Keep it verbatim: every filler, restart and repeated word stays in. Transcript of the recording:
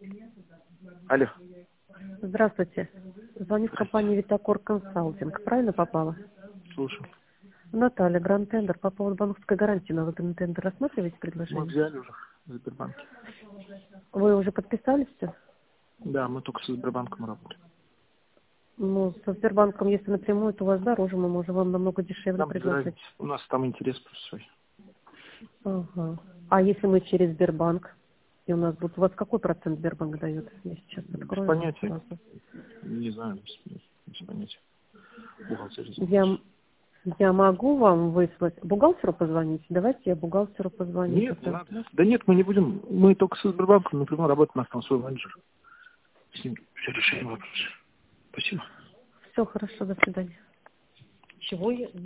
Алло. Здравствуйте. Звоню в компанию Витакор Консалтинг. Правильно попала? Слушаю. Наталья, Гранд Тендер. По поводу банковской гарантии на Гранд Тендер рассматриваете Мы предложение? взяли уже в Сбербанке. Вы уже подписались все? Да, мы только со Сбербанком работаем. Ну, со Сбербанком, если напрямую, то у вас дороже, мы можем вам намного дешевле Нам без предложить. разницы. У нас там интерес просто свой. Ага. А если мы через Сбербанк? И у нас будет... У вас какой процент Сбербанк дает? Я сейчас Без открою понятия. сразу. Не знаю, без, без понятия. Бухгалтерия Я, занимается. я могу вам выслать... Бухгалтеру позвонить? Давайте я бухгалтеру позвоню Нет, не тогда. надо. Да нет, мы не будем. Мы только со Сбербанком напрямую работаем, у нас там свой менеджер. С ним все решаем вопросы. Спасибо. Все хорошо, до свидания. Чего я...